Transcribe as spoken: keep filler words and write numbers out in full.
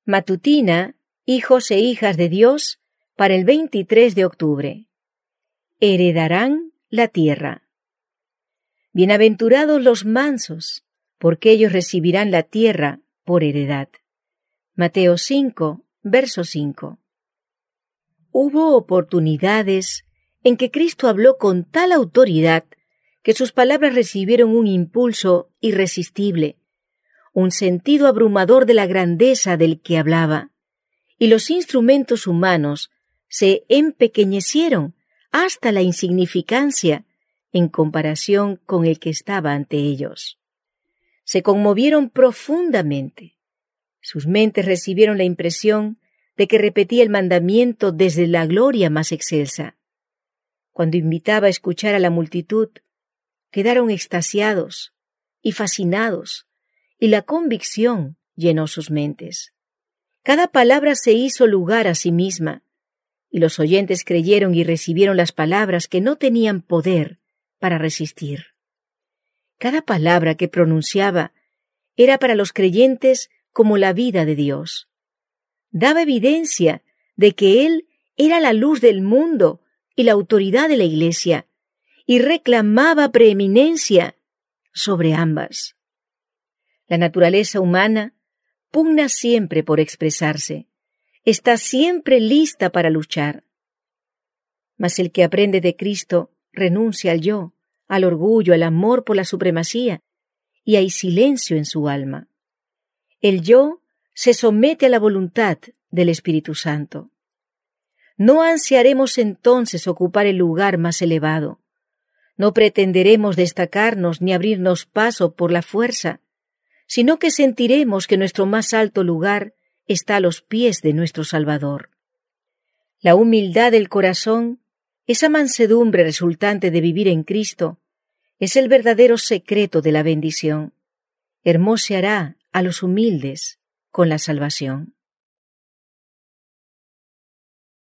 Matutina, hijos e hijas de Dios, para el veintitrés de octubre. Heredarán la tierra. Bienaventurados los mansos, porque ellos recibirán la tierra por heredad. Mateo cinco, verso cinco. Hubo oportunidades en que Cristo habló con tal autoridad que sus palabras recibieron un impulso irresistible, un sentido abrumador de la grandeza del que hablaba, y los instrumentos humanos se empequeñecieron hasta la insignificancia en comparación con el que estaba ante ellos. Se conmovieron profundamente. Sus mentes recibieron la impresión de que repetía el mandamiento desde la gloria más excelsa. Cuando invitaba a escuchar a la multitud, quedaron extasiados y fascinados, y la convicción llenó sus mentes. Cada palabra se hizo lugar a sí misma, y los oyentes creyeron y recibieron las palabras que no tenían poder para resistir. Cada palabra que pronunciaba era para los creyentes como la vida de Dios. Daba evidencia de que Él era la luz del mundo y la autoridad de la Iglesia, y reclamaba preeminencia sobre ambas. La naturaleza humana pugna siempre por expresarse, está siempre lista para luchar. Mas el que aprende de Cristo renuncia al yo, al orgullo, al amor por la supremacía, y hay silencio en su alma. El yo se somete a la voluntad del Espíritu Santo. No ansiaremos entonces ocupar el lugar más elevado. No pretenderemos destacarnos ni abrirnos paso por la fuerza, sino que sentiremos que nuestro más alto lugar está a los pies de nuestro Salvador. La humildad del corazón, esa mansedumbre resultante de vivir en Cristo, es el verdadero secreto de la bendición. Hermoseará a los humildes con la salvación.